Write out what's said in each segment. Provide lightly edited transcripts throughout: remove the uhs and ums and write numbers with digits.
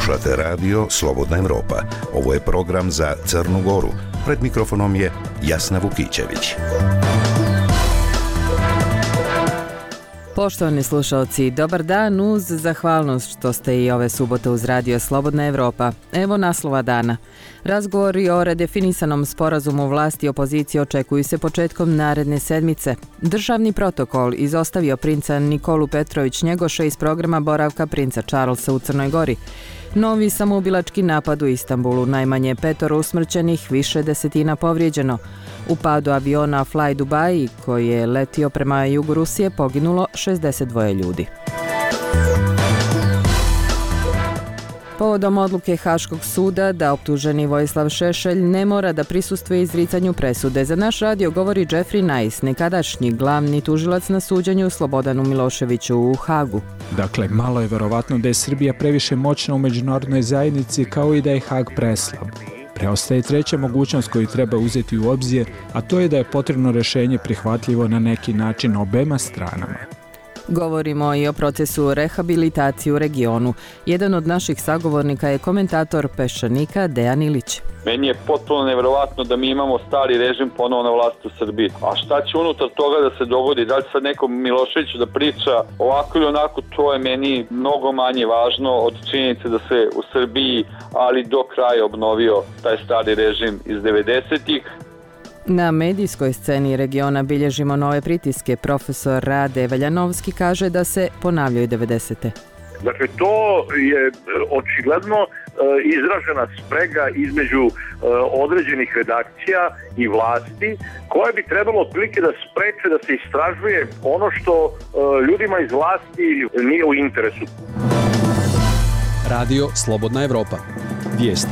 Slušate radio Slobodna Evropa. Ovo je program za Crnu Goru. Pred mikrofonom je Jasna Vukićević. Poštovani slušalci, dobar dan uz zahvalnost što ste i ove subote uz radio Slobodna Evropa. Evo naslova dana. Razgovori o redefinisanom sporazumu vlasti i opozicije očekuju se početkom naredne sedmice. Državni protokol izostavio princa Nikolu Petrović-Njegoša iz programa boravka princa Charlesa u Crnoj Gori. Novi samoubilački napad u Istanbulu, najmanje 5 usmrćenih, više desetina povrijeđeno. U padu aviona Fly Dubai, koji je letio prema jugu Rusije, poginulo 62 ljudi. Povodom odluke Haškog suda da optuženi Vojislav Šešelj ne mora da prisustvuje izricanju presude, za naš radio govori Jeffrey Nice, nekadašnji glavni tužilac na suđenju Slobodanu Miloševiću u Hagu. Dakle, malo je verovatno da je Srbija previše moćna u međunarodnoj zajednici, kao i da je Hag preslab. Preostaje treća mogućnost koju treba uzeti u obzir, a to je da je potrebno rješenje prihvatljivo na neki način obema stranama. Govorimo i o procesu rehabilitacije u regionu. Jedan od naših sagovornika je komentator Peščanika Dejan Ilić. Meni je potpuno nevjerovatno da mi imamo stari režim ponovo na vlasti u Srbiji. A šta će unutar toga da se dogodi? Da li sad nekom Miloševiću da priča ovako ili onako, to je meni mnogo manje važno od činjenice da se u Srbiji, ali do kraja obnovio taj stari režim iz 90-ih. Na medijskoj sceni regiona bilježimo nove pritiske. Profesor Rade Veljanovski kaže da se ponavljaju 90-te. Dakle, to je očigledno izražena sprega između određenih redakcija i vlasti, koje bi trebalo otprilike da spreče da se istražuje ono što ljudima iz vlasti nije u interesu. Radio Slobodna Evropa. Vijesti.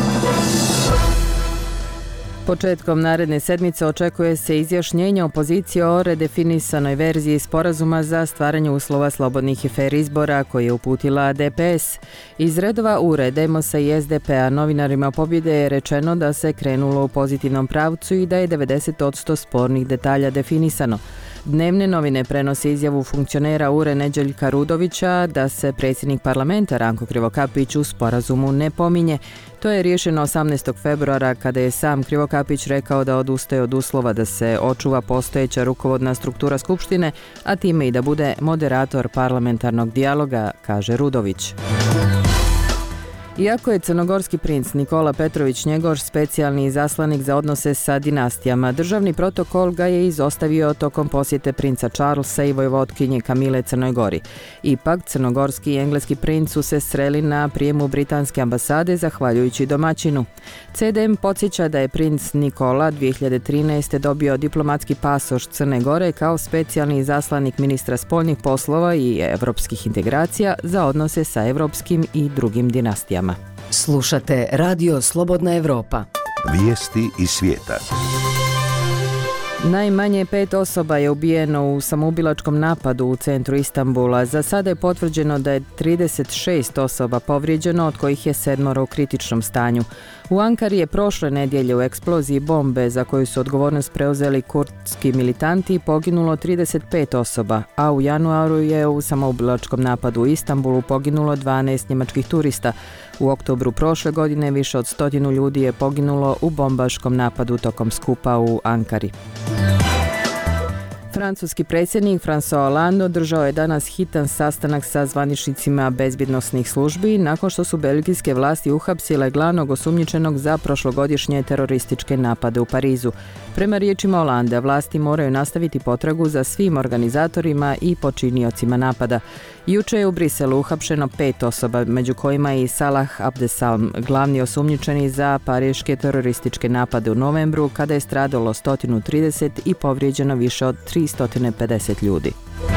Početkom naredne sedmice očekuje se izjašnjenje opozicije o redefinisanoj verziji sporazuma za stvaranje uslova slobodnih i fer izbora koje je uputila DPS. Iz redova URE, Demosa i SDP-a novinarima pobjede je rečeno da se krenulo u pozitivnom pravcu i da je 90% spornih detalja definisano. Dnevne novine prenose izjavu funkcionera URE Neđeljka Rudovića da se predsjednik parlamenta Ranko Krivokapić u sporazumu ne pominje. To je riješeno 18. februara kada je sam Krivokapić rekao da odustaje od uslova da se očuva postojeća rukovodna struktura Skupštine, a time i da bude moderator parlamentarnog dijaloga, kaže Rudović. Iako je crnogorski princ Nikola Petrović-Njegoš specijalni izaslanik za odnose sa dinastijama, državni protokol ga je izostavio tokom posjete princa Charlesa i vojvodkinje Kamile Crnoj Gori. Ipak, crnogorski i engleski princ su se sreli na prijemu britanske ambasade zahvaljujući domaćinu. CDM podsjeća da je princ Nikola 2013. dobio diplomatski pasoš Crne Gore kao specijalni izaslanik ministra spoljnih poslova i evropskih integracija za odnose sa evropskim i drugim dinastijama. Slušate radio Slobodna Evropa. Vijesti iz svijeta. Najmanje 5 osoba je ubijeno u samoubilačkom napadu u centru Istanbula. Za sada je potvrđeno da je 36 osoba povrijeđeno, od kojih je 7 u kritičnom stanju. U Ankari je prošle nedjelje u eksploziji bombe za koju su odgovornost preuzeli kurdski militanti poginulo 35 osoba, a u januaru je u samoubilačkom napadu u Istanbulu poginulo 12 njemačkih turista. U oktobru prošle godine više od 100 ljudi je poginulo u bombaškom napadu tokom skupa u Ankari. Francuski predsjednik François Hollande održao je danas hitan sastanak sa zvaničnicima bezbjednosnih službi nakon što su belgijske vlasti uhapsile glavnog osumnjičenog za prošlogodišnje terorističke napade u Parizu. Prema riječima Hollande, vlasti moraju nastaviti potragu za svim organizatorima i počiniocima napada. Juče je u Briselu uhapšeno 5 osoba, među kojima i Salah Abdeslam, glavni osumnjičeni za pariške terorističke napade u novembru, kada je stradalo 130 i povrijeđeno više od 350 ljudi.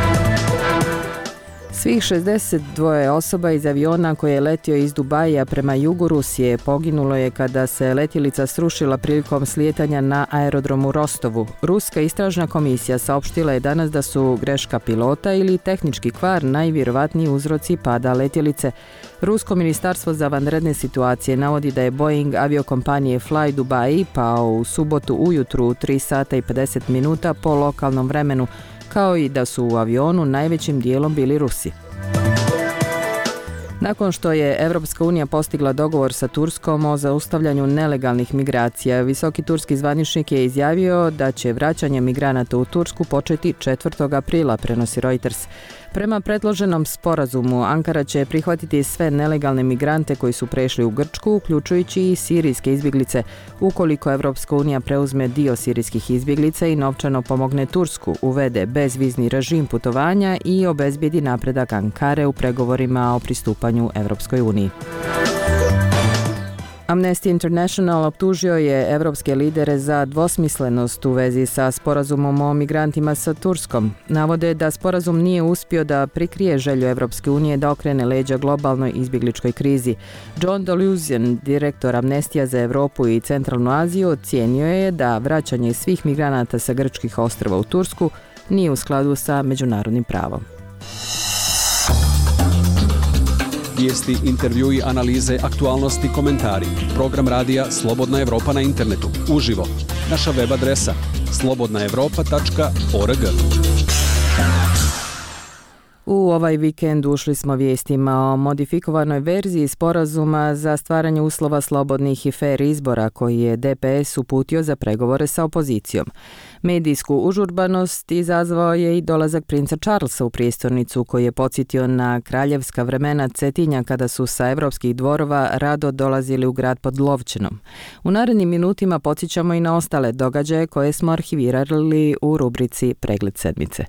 Svih 62 osoba iz aviona koji je letio iz Dubaija prema jugu Rusije poginulo je kada se letjelica srušila prilikom slijetanja na aerodromu Rostovu. Ruska istražna komisija saopštila je danas da su greška pilota ili tehnički kvar najvjerovatniji uzroci pada letjelice. Rusko ministarstvo za vanredne situacije navodi da je Boeing aviokompanije Fly Dubai pao u subotu ujutru u 3 sata i 50 minuta po lokalnom vremenu, kao i da su u avionu najvećim dijelom bili Rusi. Nakon što je Evropska unija postigla dogovor sa Turskom o zaustavljanju nelegalnih migracija, visoki turski zvaničnik je izjavio da će vraćanje migranata u Tursku početi 4. aprila, prenosi Reuters. Prema predloženom sporazumu, Ankara će prihvatiti sve nelegalne migrante koji su prešli u Grčku, uključujući i sirijske izbjeglice, ukoliko Evropska unija preuzme dio sirijskih izbjeglica i novčano pomogne Tursku, uvede bezvizni režim putovanja i obezbijedi napredak Ankare u pregovorima o pristupanju Evropskoj uniji. Amnesty International optužio je evropske lidere za dvosmislenost u vezi sa sporazumom o migrantima sa Turskom. Navode da sporazum nije uspio da prikrije želju Evropske unije da okrene leđa globalnoj izbjegličkoj krizi. John Delusion, direktor Amnestija za Europu i Centralnu Aziju, ocijenio je da vraćanje svih migranata sa grčkih ostrva u Tursku nije u skladu sa međunarodnim pravom. Vijesti, intervjui, analize, aktualnosti, komentari. Program radija Slobodna Evropa na internetu. Uživo. Naša web adresa slobodnaevropa.org. U ovaj vikend ušli smo vijestima o modifikovanoj verziji sporazuma za stvaranje uslova slobodnih i fer izbora koji je DPS uputio za pregovore sa opozicijom. Medijsku užurbanost izazvao je i dolazak princa Charlesa u prijestolnicu koji je podsjetio na kraljevska vremena Cetinja kada su sa evropskih dvorova rado dolazili u grad pod Lovćenom. U narednim minutima podsjećamo i na ostale događaje koje smo arhivirali u rubrici Pregled sedmice.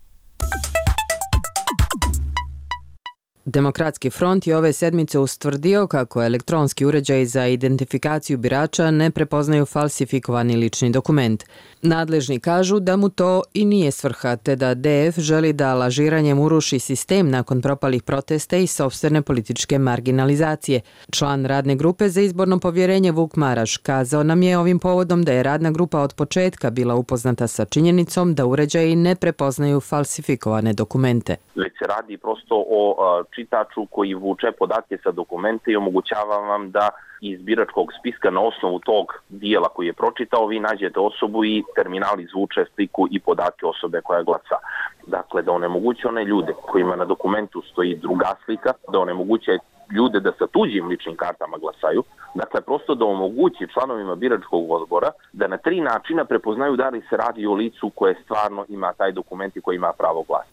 Demokratski front je ove sedmice ustvrdio kako elektronski uređaji za identifikaciju birača ne prepoznaju falsifikovani lični dokument. Nadležni kažu da mu to i nije svrha, te da DF želi da lažiranjem uruši sistem nakon propalih protesta i sopstvene političke marginalizacije. Član radne grupe za izborno povjerenje Vuk Maraš kazao nam je ovim povodom da je radna grupa od početka bila upoznata sa činjenicom da uređaji ne prepoznaju falsifikovane dokumente. Već se radi prosto o čitaču koji vuče podatke sa dokumente i omogućava vam da iz biračkog spiska na osnovu tog dijela koji je pročitao vi nađete osobu i terminal izvuče sliku i podatke osobe koja glasa. Dakle, da onemoguće one ljude kojima na dokumentu stoji druga slika, da onemoguće ljude da sa tuđim ličnim kartama glasaju, dakle prosto da omogući članovima biračkog odbora da na 3 načina prepoznaju da li se radi o licu koje stvarno ima taj dokument i koji ima pravo glasa.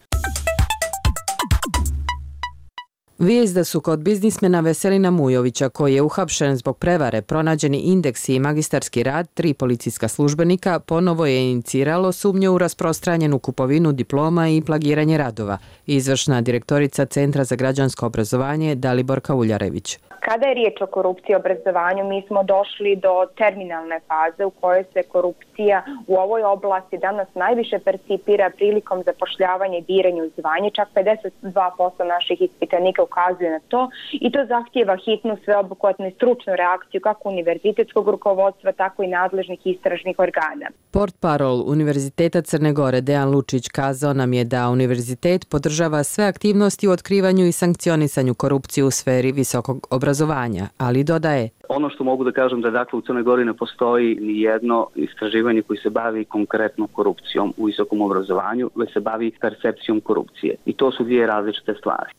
Vijest da su kod biznismena Veselina Mujovića, koji je uhapšen zbog prevare, pronađeni indeksi i magistarski rad 3 policijska službenika, ponovo je iniciralo sumnje u rasprostranjenu kupovinu diploma i plagiranje radova. Izvršna direktorica Centra za građansko obrazovanje Daliborka Uljarević. Kada je riječ o korupciji i obrazovanju, mi smo došli do terminalne faze u kojoj se korupcija u ovoj oblasti danas najviše percipira prilikom zapošljavanja i biranja u zvanje. Čak 52% naših ispitanika ukazuje na to i to zahtijeva hitnu, sveobuhvatnu i stručnu reakciju kako univerzitetskog rukovodstva, tako i nadležnih istražnih organa. Portparol Univerziteta Crne Gore Dejan Lučić kazao nam je da univerzitet podržava sve aktivnosti u otkrivanju i sankcionisanju korupcije u sferi visokog obrazovanja, ali dodaje: ono što mogu da kažem da dakle u Crnoj Gori ne postoji ni jedno istraživanje koji se bavi konkretno korupcijom u visokom obrazovanju, već se bavi percepcijom korupcije. I to su 2 različite stvari.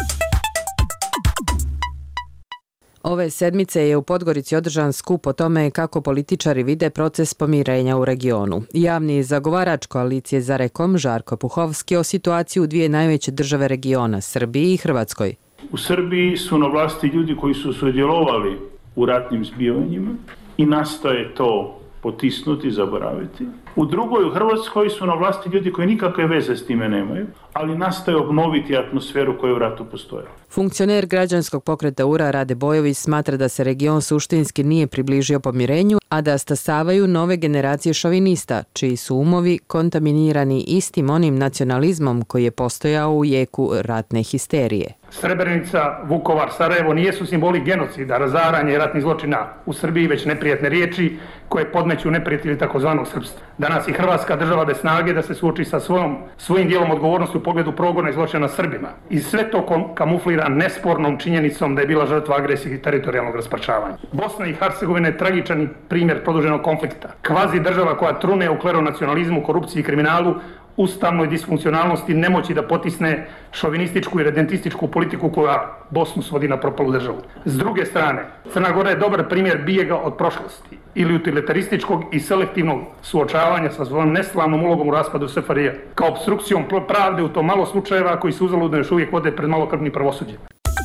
Ove sedmice je u Podgorici održan skup o tome kako političari vide proces pomirenja u regionu. Javni zagovarač koalicije za Rekom Žarko Puhovski o situaciji u 2 najveće države regiona, Srbiji i Hrvatskoj. U Srbiji su na vlasti ljudi koji su sudjelovali u ratnim zbivanjima i nastoje to potisnuti, zaboraviti. U drugoj, u Hrvatskoj, su na vlasti ljudi koji nikakve veze s time nemaju, ali nastoje obnoviti atmosferu koja je u ratu postojala. Funkcioner građanskog pokreta URA Rade Bojović smatra da se region suštinski nije približio pomirenju, a da stasavaju nove generacije šovinista, čiji su umovi kontaminirani istim onim nacionalizmom koji je postojao u jeku ratne histerije. Srebrenica, Vukovar, Sarajevo nijesu simboli genocida, razaranja i ratnih zločina u Srbiji, već neprijatne riječi koje podmeću neprijatelji takozvanog srpstva. Danas i Hrvatska država bez snage da se suoči sa svojim dijelom odgovornosti u pogledu progona i zločina Srbima. I sve to kamuflira nespornom činjenicom da je bila žrtva agresije i teritorijalnog rasparčavanja. Bosna i Hercegovina je tragičan primjer produženog konflikta. Kvazi država koja trune u kleronacionalizmu, korupciji i kriminalu ustavnoj disfunkcionalnosti nemoći da potisne šovinističku i redentističku politiku koja Bosnu svodi na propalu državu. S druge strane, Crna Gora je dobar primjer bijega od prošlosti ili utilitarističkog i selektivnog suočavanja sa svojom neslavnom ulogom u raspadu SFRJ, kao opstrukcijom pravde u to malo slučajeva koji se uzaludno još uvijek vode pred malokrvnim pravosuđem.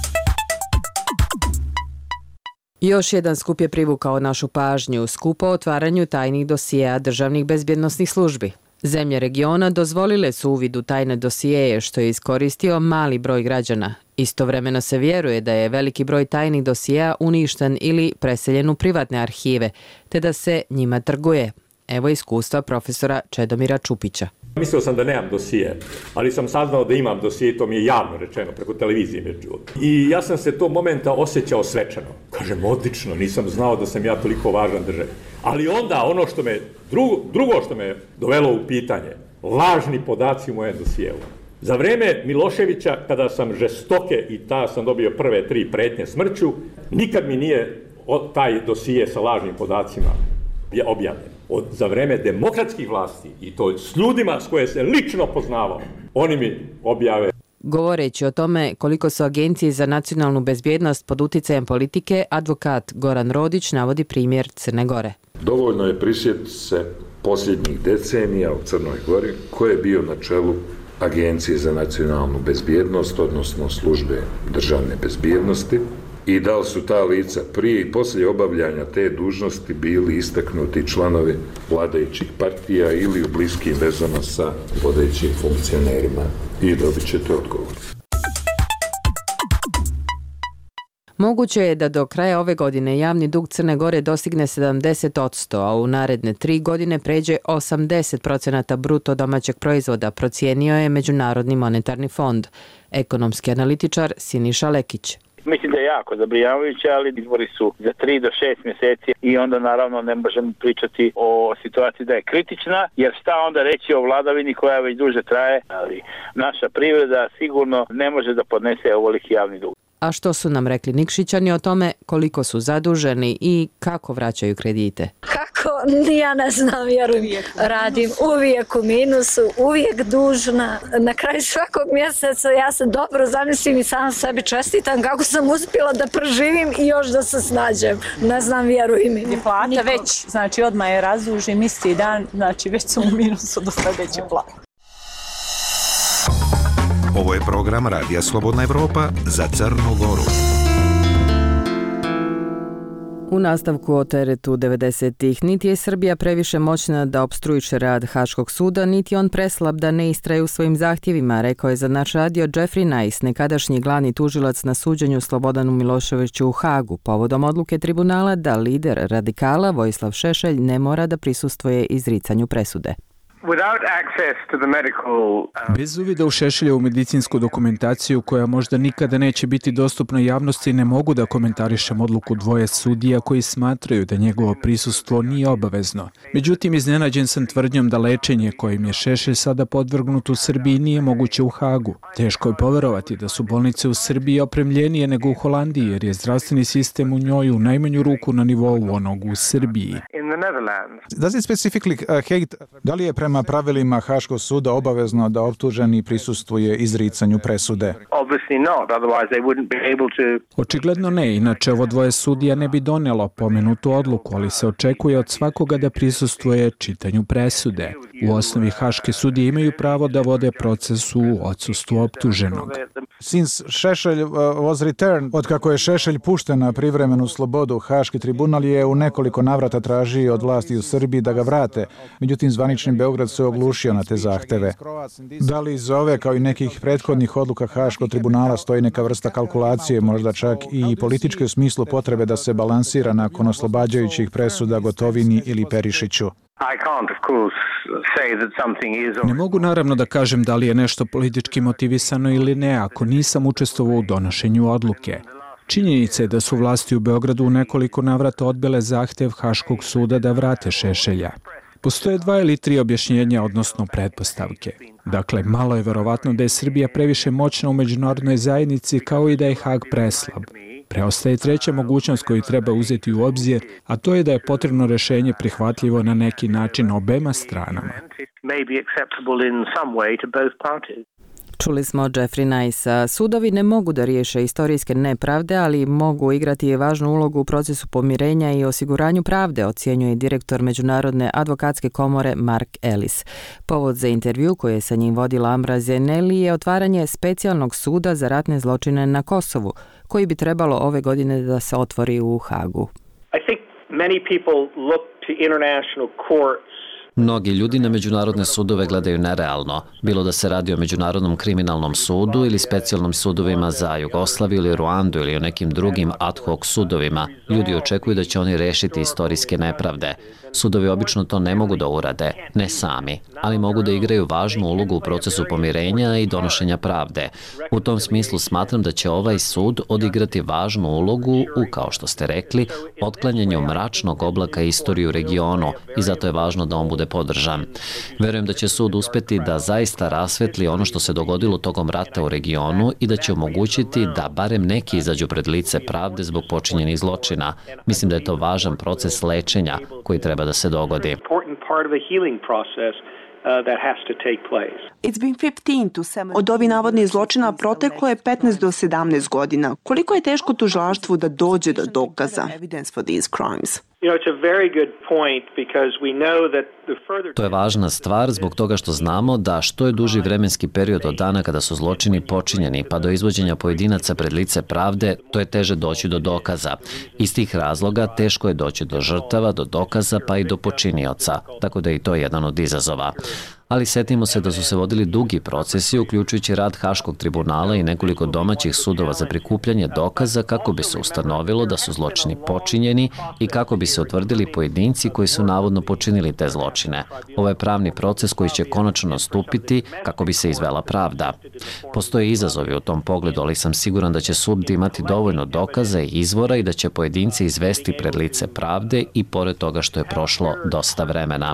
Još jedan skup je privukao našu pažnju, skup o otvaranju tajnih dosijeja državnih bezbjednosnih službi. Zemlje regiona dozvolile su uvid u tajne dosijeje što je iskoristio mali broj građana. Istovremeno se vjeruje da je veliki broj tajnih dosijeja uništen ili preseljen u privatne arhive, te da se njima trguje. Evo iskustva profesora Čedomira Čupića. Mislio sam da nemam dosije, ali sam saznao da imam dosije, to mi je javno rečeno, preko televizije mi je čuo. I ja sam se tog momenta osjećao svečano. Kažem, odlično, nisam znao da sam ja toliko važan državi. Ali onda ono što me, drugo što me dovelo u pitanje, lažni podaci u mojem dosijeu. Za vreme Miloševića, kada sam žestoke i sam dobio prve 3 pretnje smrću, nikad mi nije taj dosije sa lažnim podacima objavljen. Za vreme demokratskih vlasti, i to s ljudima s koje se lično poznavao, oni mi objave. Govoreći o tome koliko su agencije za nacionalnu bezbjednost pod uticajem politike, advokat Goran Rodić navodi primjer Crne Gore. Dovoljno je prisjetiti se posljednjih decenija u Crnoj Gori ko je bio na čelu Agencije za nacionalnu bezbjednost, odnosno službe državne bezbjednosti, i da li su ta lica prije i poslije obavljanja te dužnosti bili istaknuti članovi vladajućih partija ili u bliskim vezama sa vodećim funkcionerima, i dobit ćete odgovor. Moguće je da do kraja ove godine javni dug Crne Gore dostigne 70%, a u naredne 3 godine pređe 80% bruto domaćeg proizvoda, procijenio je Međunarodni monetarni fond. Ekonomski analitičar Siniša Lekić. Mislim da je jako zabrinjavajuće, ali izbori su za 3 do 6 mjeseci i onda naravno ne možemo pričati o situaciji da je kritična, jer šta onda reći o vladavini koja već duže traje, ali naša privreda sigurno ne može da podnese ovoliki javni dug. A što su nam rekli Nikšićani o tome koliko su zaduženi i kako vraćaju kredite? Kako? Ja ne znam, vjerujem. Radim uvijek u minusu, uvijek dužna. Na kraju svakog mjeseca ja se dobro zamislim i sam sebi čestitam kako sam uspjela da preživim i još da se snađem. Ne znam, vjerujem mi. Plata već, znači odmah je razdužim isti dan, znači već sam u minusu do sljedeće plate. Ovo je program Radija Slobodna Evropa za Crnu Goru. U nastavku o teretu 90-ih niti je Srbija previše moćna da opstruiše rad Haškog suda, niti on preslab da ne istraje u svojim zahtjevima, rekao je za naš radio Jeffrey Nice, nekadašnji glavni tužilac na suđenju Slobodanu Miloševiću u Hagu, povodom odluke tribunala da lider radikala Vojislav Šešelj ne mora da prisustvuje izricanju presude. Bez uvida u Šešeljevu medicinsku dokumentaciju koja možda nikada neće biti dostupna javnosti, ne mogu da komentarišem odluku dvoje sudija koji smatraju da njegovo prisustvo nije obavezno. Međutim, iznenađen sam tvrdnjom da lečenje kojim je Šešelj sada podvrgnut u Srbiji nije moguće u Hagu. Teško je poverovati da su bolnice u Srbiji opremljenije nego u Holandiji, jer je zdravstveni sistem u njoj u najmanju ruku na nivou onog u Srbiji. Da li je prema pravilima Haškog suda obavezno da optuženi prisustvuje izricanju presude? Očigledno ne, inače ovo dvoje sudija ne bi donijelo pomenutu odluku, ali se očekuje od svakoga da prisustvuje čitanju presude. U osnovi Haške sudije imaju pravo da vode proces u odsustvu optuženog. Otkako je Šešelj pušten na privremenu slobodu, Haški tribunal je u nekoliko navrata tražio od vlasti u Srbiji da ga vrate. Međutim, zvanični Beograd se oglušio na te zahteve. Da li iz ove, kao i nekih prethodnih odluka Haškog tribunala, stoji neka vrsta kalkulacije, možda čak i političke u smislu potrebe da se balansira nakon oslobađajućih presuda Gotovini ili Perišiću? Ne mogu naravno da kažem da li je nešto politički motivisano ili ne, ako nisam učestvovao u donošenju odluke. Činjenica je da su vlasti u Beogradu u nekoliko navrata odbile zahtev Haškog suda da vrate Šešelja. Postoje 2 ili 3 objašnjenja, odnosno pretpostavke. Dakle, malo je verovatno da je Srbija previše moćna u međunarodnoj zajednici, kao i da je Hag preslab. Preostaje treća mogućnost koju treba uzeti u obzir, a to je da je potrebno rešenje prihvatljivo na neki način obema stranama. Čuli smo Jeffrey Nice. Sudovi ne mogu da riješe istorijske nepravde, ali mogu igrati važnu ulogu u procesu pomirenja i osiguranju pravde, ocjenjuje direktor Međunarodne advokatske komore Mark Ellis. Povod za intervju koji je sa njim vodila Ambra Zeneli je otvaranje specijalnog suda za ratne zločine na Kosovu, koji bi trebalo ove godine da se otvori u Hagu. I think many people look to international courts. Mnogi ljudi na međunarodne sudove gledaju nerealno, bilo da se radi o Međunarodnom kriminalnom sudu ili specijalnim sudovima za Jugoslaviju ili Ruandu ili o nekim drugim ad hoc sudovima. Ljudi očekuju da će oni rešiti istorijske nepravde. Sudovi obično to ne mogu da urade, ne sami, ali mogu da igraju važnu ulogu u procesu pomirenja i donošenja pravde. U tom smislu smatram da će ovaj sud odigrati važnu ulogu u, kao što ste rekli, otklanjanju mračnog oblaka istorije u regionu i zato je važno da on bude podržan. Verujem da će sud uspeti da zaista rasvetli ono što se dogodilo tokom rata u regionu i da će omogućiti da barem neki izađu pred lice pravde zbog počinjenih zločina. Mislim da je to važan proces lečenja koji treba da se dogodi. Od ovih navodnih zločina proteklo je 15 do 17 godina. Koliko je teško tužilaštvu da dođe do dokaza? To je važna stvar zbog toga što znamo da što je duži vremenski period od dana kada su zločini počinjeni pa do izvođenja pojedinaca pred lice pravde, to je teže doći do dokaza. Iz tih razloga teško je doći do žrtava, do dokaza pa i do počinioca, tako da je i to jedan od izazova. Ali setimo se da su se vodili dugi procesi, uključujući rad Haškog tribunala i nekoliko domaćih sudova za prikupljanje dokaza kako bi se ustanovilo da su zločini počinjeni i kako bi se utvrdili pojedinci koji su navodno počinili te zločine. Ovo je pravni proces koji će konačno nastupiti kako bi se izvela pravda. Postoje izazovi u tom pogledu, ali sam siguran da će sud imati dovoljno dokaza i izvora i da će pojedinci izvesti pred lice pravde i pored toga što je prošlo dosta vremena.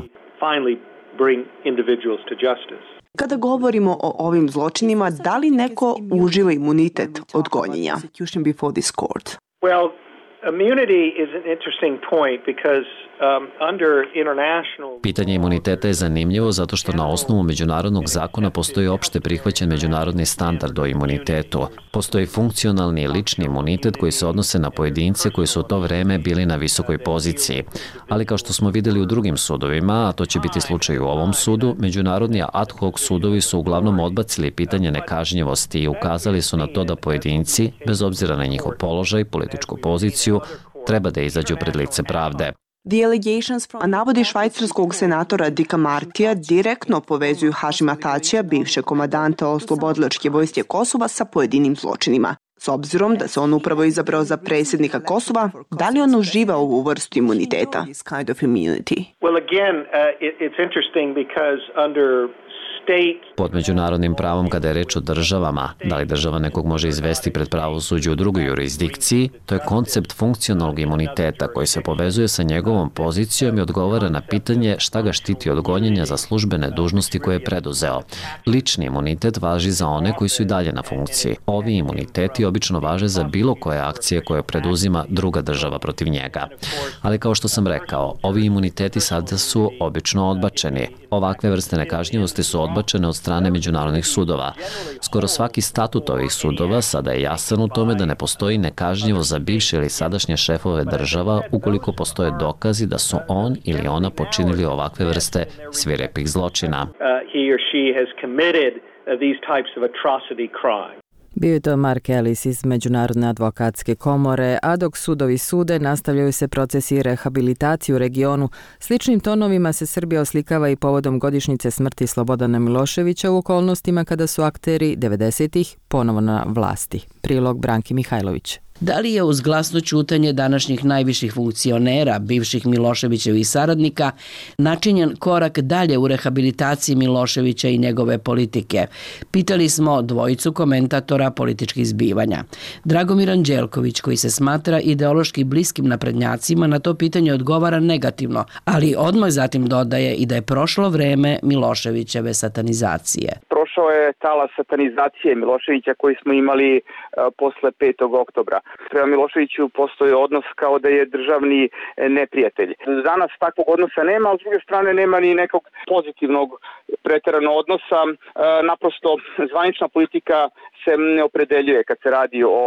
Kada govorimo o ovim zločinima, da li neko uživa imunitet od gonjenja? Well, immunity is an interesting point because under international... Pitanje imuniteta je zanimljivo zato što na osnovu međunarodnog zakona postoji opšte prihvaćen međunarodni standard o imunitetu. Postoji funkcionalni i lični imunitet koji se odnose na pojedince koji su u to vreme bili na visokoj poziciji. Ali kao što smo videli u drugim sudovima, a to će biti slučaj u ovom sudu, međunarodni ad hoc sudovi su uglavnom odbacili pitanje nekažnjivosti i ukazali su na to da pojedinci, bez obzira na njihov položaj, političku poziciju, treba da izađu pred lice pravde. A navodi švajcarskog senatora Dicka Martija direktno povezuju Hašima Tačija, bivšeg komadanta Oslobodilačke vojske Kosova, sa pojedinim zločinima. S obzirom da se on upravo izabrao za predsjednika Kosova, da li on uživa ovu vrstu imuniteta? Well, again, it's interesting because under pod međunarodnim pravom kada je reč o državama, da li država nekog može izvesti pred pravosuđe u drugoj jurisdikciji, to je koncept funkcionalnog imuniteta koji se povezuje sa njegovom pozicijom i odgovara na pitanje šta ga štiti od gonjenja za službene dužnosti koje je preduzeo. Lični imunitet važi za one koji su i dalje na funkciji. Ovi imuniteti obično važe za bilo koje akcije koje preduzima druga država protiv njega. Ali kao što sam rekao, ovi imuniteti sada su obično odbačeni. Ovakve vrste nekažnjivosti su odbačene od strane međunarodnih sudova. Skoro svaki statut ovih sudova sada je jasan u tome da ne postoji nekažnjivost za bivše ili sadašnje šefove država ukoliko postoje dokazi da su on ili ona počinili ovakve vrste svirepih zločina. Bio je to Mark Ellis iz Međunarodne advokatske komore, a dok sudovi sude, nastavljaju se procesi rehabilitacije u regionu. Sličnim tonovima se Srbija oslikava i povodom godišnjice smrti Slobodana Miloševića u okolnostima kada su akteri 90-ih ponovo na vlasti. Prilog Branki Mihajlović. Da li je uz glasno ćutanje današnjih najviših funkcionera, bivših Miloševićevih saradnika, načinjen korak dalje u rehabilitaciji Miloševića i njegove politike? Pitali smo dvojicu komentatora političkih zbivanja. Dragomir Anđelković, koji se smatra ideološki bliskim naprednjacima, na to pitanje odgovara negativno, ali odmah zatim dodaje i da je prošlo vreme Miloševićeve satanizacije. Prošao je tala satanizacije Miloševića koji smo imali posle 5. oktobra. Prema Miloševiću postoji odnos kao da je državni neprijatelj. Danas takvog odnosa nema, a s druge strane nema ni nekog pozitivnog preteranog odnosa. Naprosto zvanična politika se ne opredeljuje kad se radi o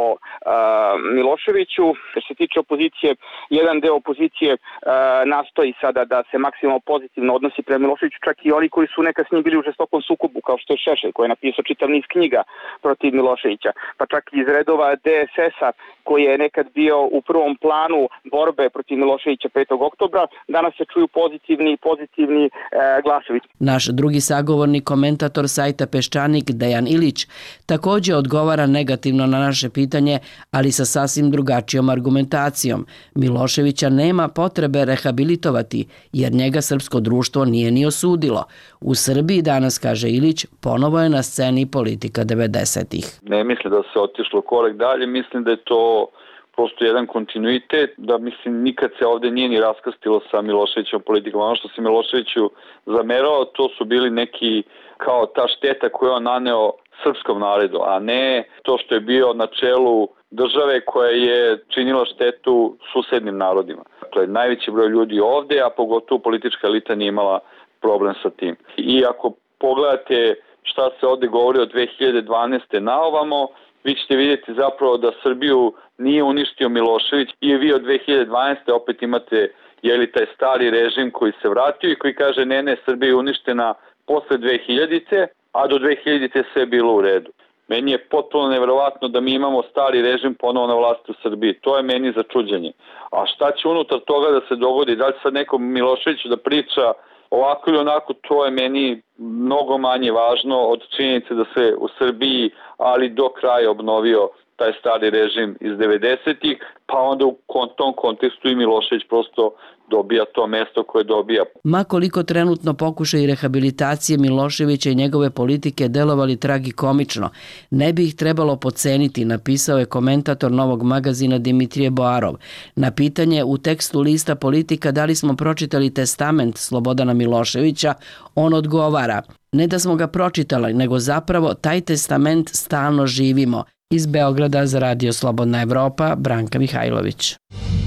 Miloševiću. Što se tiče opozicije, jedan deo opozicije nastoji sada da se maksimalno pozitivno odnosi prema Miloševiću, čak i oni koji su nekad s njim bili u žestokom sukobu, kao što je Šešelj, koji je napisao čitav niz knjiga protiv Miloševića, pa čak iz redova DSS-a, koji je nekad bio u prvom planu borbe protiv Miloševića 5. oktobra, danas se čuju pozitivni glasovi. Naš drugi sagovornik, komentator sajta Peščanik Dejan Ilić, također odgovara negativno na naše pitanje, ali sa sasvim drugačijom argumentacijom. Miloševića nema potrebe rehabilitovati, jer njega srpsko društvo nije ni osudilo. U Srbiji danas, kaže Ilić, ponovo je na sceni politika 90-ih. Ne mislim da se otišlo korak dalje, mislim da je to prosto jedan kontinuitet, da mislim nikad se ovde nije ni raskrstilo sa Miloševićom politikom. Ono što se Miloševiću zamerao, to su bili neki kao ta šteta koju on naneo srpskom narodu, a ne to što je bio na čelu države koja je činila štetu susednim narodima. Dakle, najveći broj ljudi ovde, a pogotovo politička elita nije imala problem sa tim. I ako pogledate šta se ovde govori od 2012. na ovamo, vi ćete vidjeti zapravo da Srbiju nije uništio Milošević i vi od 2012. opet imate taj stari režim koji se vratio i koji kaže ne, Srbija je uništena posle 2000-te, a do 2000-te sve je bilo u redu. Meni je potpuno neverovatno da mi imamo stari režim ponovo na vlasti u Srbiji. To je meni za čuđenje. A šta će unutar toga da se dogodi? Da li sad nekom Miloševiću da priča ovako ili onako, to je meni mnogo manje važno od činjenice da se u Srbiji, ali do kraja obnovio taj stari režim iz 90-ih, pa onda u tom kontekstu i Milošević prosto dobija to mesto koje dobija. Ma koliko trenutno pokušaj rehabilitacije Miloševića i njegove politike delovali tragikomično, ne bi ih trebalo podceniti, napisao je komentator Novog magazina Dimitrije Boarov. Na pitanje u tekstu lista Politika da li smo pročitali testament Slobodana Miloševića, on odgovara: ne da smo ga pročitali, nego zapravo taj testament stalno živimo. Iz Beograda za Radio Slobodna Evropa, Branka Mihajlović.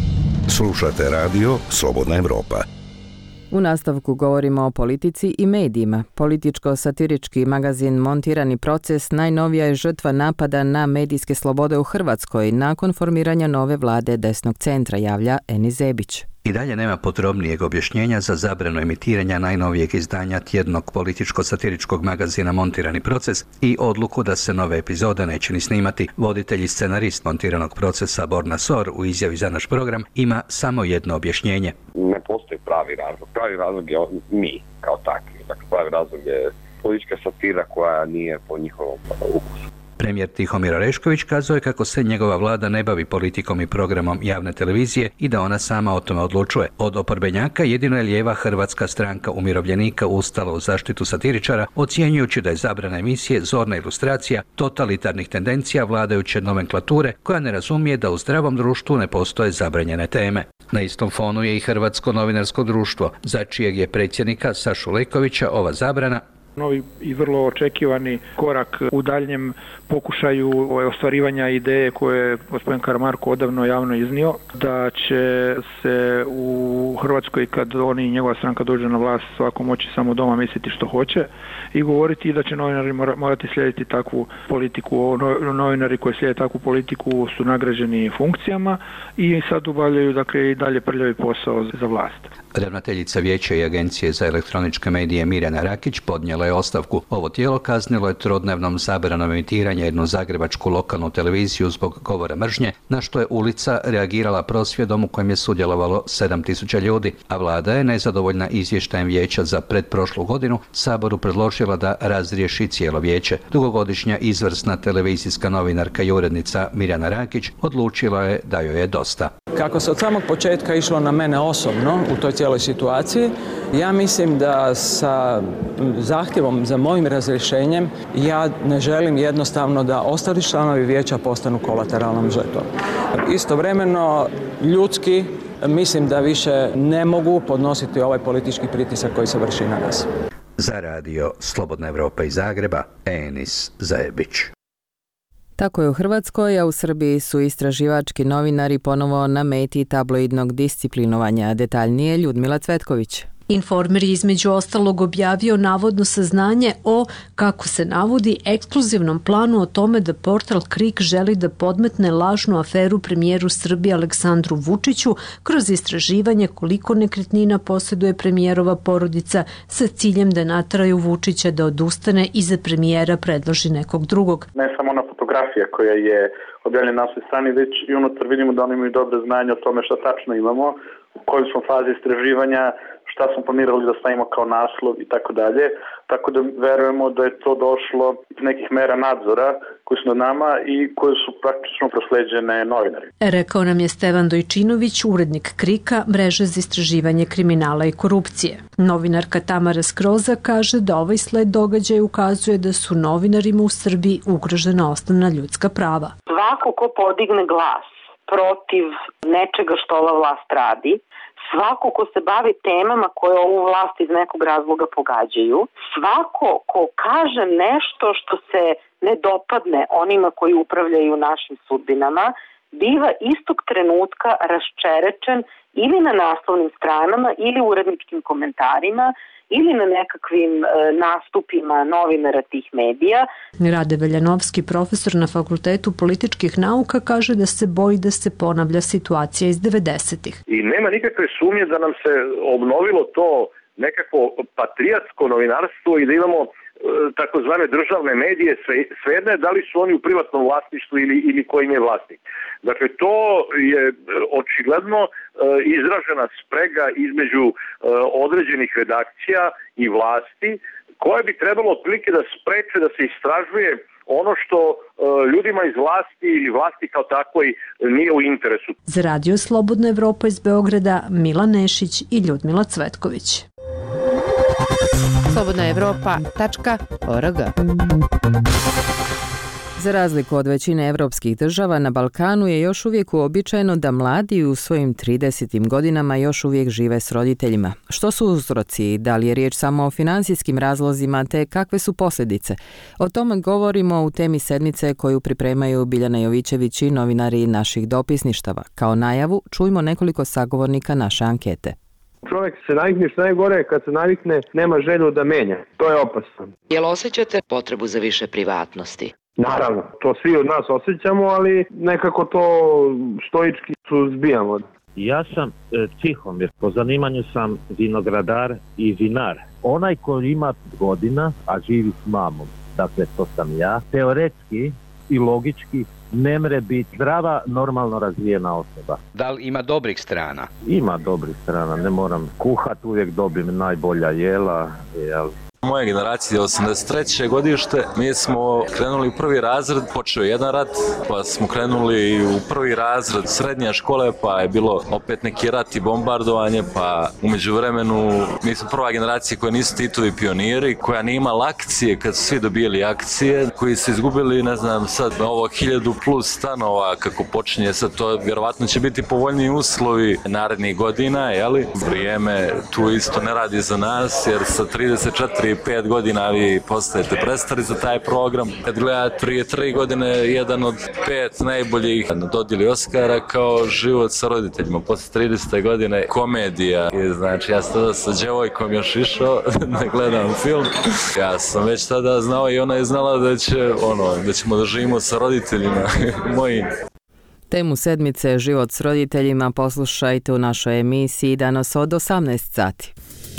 Slušate radio Slobodna Evropa. U nastavku govorimo o politici i medijima. Političko-satirički magazin Montirani proces najnovija je žrtva napada na medijske slobode u Hrvatskoj nakon formiranja nove vlade desnog centra, javlja Eni Zebić. I dalje nema podrobnijeg objašnjenja za zabranu emitiranja najnovijeg izdanja tjednog političko-satiričkog magazina Montirani proces i odluku da se nove epizode neće ni snimati. Voditelj i scenarist Montiranog procesa Borna Sor u izjavi za naš program ima samo jedno objašnjenje. Ne postoji pravi razlog. Pravi razlog je mi kao takvi. Dakle, pravi razlog je politička satira koja nije po njihovom ukusu. Premijer Tihomir Orešković kazao je kako se njegova vlada ne bavi politikom i programom javne televizije i da ona sama o tome odlučuje. Od oporbenjaka jedino je lijeva Hrvatska stranka umirovljenika ustala u zaštitu satiričara, ocjenjujući da je zabrana emisije zorna ilustracija totalitarnih tendencija vladajuće nomenklature koja ne razumije da u zdravom društvu ne postoje zabranjene teme. Na istom fonu je i Hrvatsko novinarsko društvo, za čijeg je predsjednika Sašu Lekovića ova zabrana novi i vrlo očekivani korak u daljem pokušaju ostvarivanja ideje koje je gospodin Karamarko odavno javno iznio, da će se u Hrvatskoj, kad oni i njegova stranka dođe na vlast, svako moći samo doma misliti što hoće i govoriti, i da će novinari morati slijediti takvu politiku. Novinari koji slijede takvu politiku su nagrađeni funkcijama i sad obavljaju i dalje prljavi posao za vlast. Ravnateljica Vijeća i Agencije za elektroničke medije Mirjana Rakić podnijela je ostavku. Ovo tijelo kaznilo je trodnevnom zabranom emitiranja jednu zagrebačku lokalnu televiziju zbog govora mržnje, na što je Ulica reagirala prosvjedom u kojem je sudjelovalo 7.000 ljudi, a vlada je nezadovoljna izvještajem Vijeća za pretprošlu godinu Saboru predložila da razriješi cijelo vijeće. Dugogodišnja izvrsna televizijska novinarka i urednica Mirjana Rakić odlučila je da joj je dosta. Kako se od samog početka išlo na mene osobno u toj cijeloj situaciji, ja mislim da sa zahtjevom za mojim razrješenjem ja ne želim jednostavno da ostali članovi vijeća postanu kolateralnom žrtvom. Istovremeno, ljudski, mislim da više ne mogu podnositi ovaj politički pritisak koji se vrši na nas. Za radio Slobodna Evropa iz Zagreba, Enis Zajebić. Tako je u Hrvatskoj, a u Srbiji su istraživački novinari ponovo na meti tabloidnog disciplinovanja. Detaljnije Ljudmila Cvetković. Informer je između ostalog objavio navodno saznanje o, kako se navodi, ekskluzivnom planu o tome da portal KRIK želi da podmetne lažnu aferu premijeru Srbije Aleksandru Vučiću kroz istraživanje koliko nekretnina posjeduje premijerova porodica sa ciljem da nateraju Vučića da odustane i za premijera predloži nekog drugog. Ne samo ona fotografija koja je objavljena na našoj strani, već i unutar vidimo da oni imaju dobro znanje o tome šta tačno imamo, u kojoj smo fazi istraživanja, šta smo planirali da stavimo kao naslov i tako dalje. Tako da verujemo da je to došlo iz nekih mera nadzora koji su nad nama i koje su praktično prosleđene novinari. Rekao nam je Stevan Dojčinović, urednik KRIK-a, mreže za istraživanje kriminala i korupcije. Novinarka Tamara Skroza kaže da ovaj sled događaja ukazuje da su novinarima u Srbiji ugrožena osnovna ljudska prava. Svako ko podigne glas protiv nečega što ova vlast radi, svako ko se bavi temama koje ovu vlast iz nekog razloga pogađaju, svako ko kaže nešto što se ne dopadne onima koji upravljaju našim sudbinama, biva istog trenutka raščerečen ili na naslovnim stranama ili uredničkim komentarima ili na nekakvim nastupima novinara tih medija. Rade Veljanovski, profesor na Fakultetu političkih nauka, kaže da se boji da se ponavlja situacija iz 90-ih. I nema nikakve sumnje da nam se obnovilo to nekako patriotsko novinarstvo i da imamo takozvane državne medije, svejedno je da li su oni u privatnom vlasništvu ili ko im je vlasnik. Dakle, to je očigledno izražena sprega između određenih redakcija i vlasti, koje bi trebalo otprilike da spreče da se istražuje ono što ljudima iz vlasti ili vlasti kao takvoj nije u interesu. Za radio Slobodna Evropa iz Beograda, Milan Nešić i Ljudmila Cvetković. slobodnaevropa.org. Za razliku od većine evropskih država, na Balkanu je još uvijek uobičajeno da mladi u svojim 30. godinama još uvijek žive s roditeljima. Što su uzroci? Da li je riječ samo o financijskim razlozima, te kakve su posljedice? O tome govorimo u temi sedmice koju pripremaju Biljana Jovićević i novinari naših dopisništava. Kao najavu čujmo nekoliko sagovornika naše ankete. Čovjek se navikne, što najgore, kad se navikne, nema želju da menja. To je opasno. Jel osjećate potrebu za više privatnosti? Naravno, to svi od nas osjećamo, ali nekako to stoički suzbijamo. Ja sam Tihomir, po zanimanju sam vinogradar i vinar. Onaj koji ima godina, a živi s mamom, dakle to sam ja, teoretski i logički ne mre biti zdrava, normalno razvijena osoba. Da li ima dobrih strana? Ima dobrih strana, ne moram kuhat, uvijek dobim najbolja jela, jel? Moja generacija je 83. godište, mi smo krenuli u prvi razred, počeo jedan rat, pa smo krenuli u prvi razred srednje škole, pa je bilo opet neki rat i bombardovanje, pa u međuvremenu mi smo prva generacija koja nisu Titovi pioniri, koja nije imala akcije kad su svi dobijali akcije, koji su izgubili, ne znam, sad ovo 1000 plus stanova kako počinje sad, to vjerovatno će biti povoljniji uslovi narednih godina, jeli? Vrijeme tu isto ne radi za nas, jer sa 34 5 godina vi postajete prestari za taj program. Kad gledate prije 3 godine jedan od 5 najboljih dodijeli Oscara kao život sa roditeljima. Posle 30. godine komedija. I znači ja sam tada sa djevojkom još išao da gledam film. Ja sam već tada znao i ona je znala da ćemo da živimo sa roditeljima mojim. Temu sedmice Život s roditeljima poslušajte u našoj emisiji danas od 18 sati.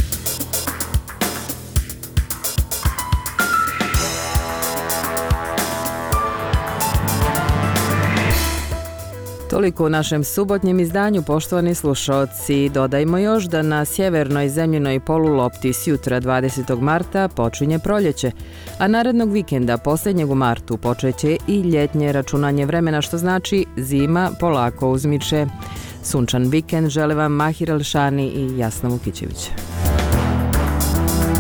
Toliko u našem subotnjem izdanju, poštovani slušalci. Dodajmo još da na sjevernoj zemljinoj polulopti s jutra 20. marta počinje proljeće, a narednog vikenda, posljednjeg u martu, počeće i ljetnje računanje vremena, što znači zima polako uzmiče. Sunčan vikend žele vam Mahir Elšani i Jasna Vukićević.